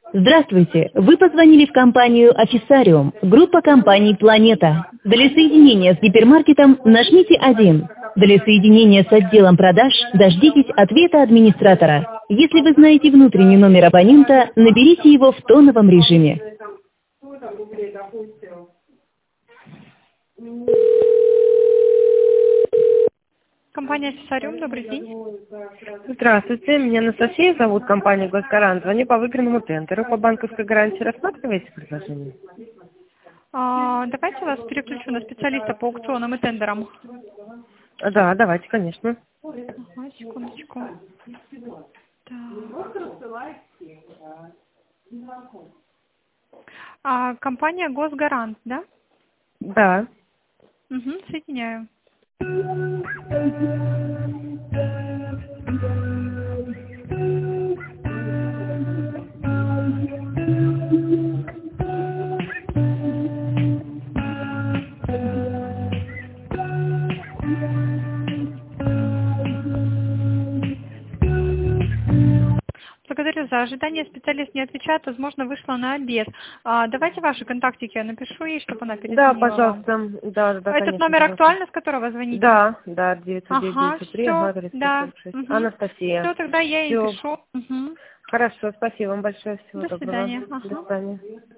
Здравствуйте! Вы позвонили в компанию «Офисариум», группа компаний «Планета». Для соединения с гипермаркетом нажмите 1. Для соединения с отделом продаж дождитесь ответа администратора. Если вы знаете внутренний номер абонента, наберите его в тоновом режиме. Компания «Офисариум», добрый день. Здравствуйте, меня Анастасия зовут, компания «Госгарант». Звоню по выигранному тендеру по банковской гарантии. Рассматриваете предложение? Давайте вас переключу на специалиста по аукционам и тендерам. Да, давайте, конечно. Ага, секундочку. Компания «Госгарант», да? Да. Угу, соединяю. Благодарю за ожидание. Специалист не отвечает, возможно, вышла на обед. Давайте ваши контактики я напишу ей, чтобы она перезвонила. Да, пожалуйста. Да, Этот конечно, номер пожалуйста. актуальный, с которого звоните? Да, 909 Ага, 903, все, 346. да. Анастасия. Все, тогда я ей Все. пишу. Угу. Хорошо, спасибо вам большое. Всего До доброго. свидания. До Ага. свидания.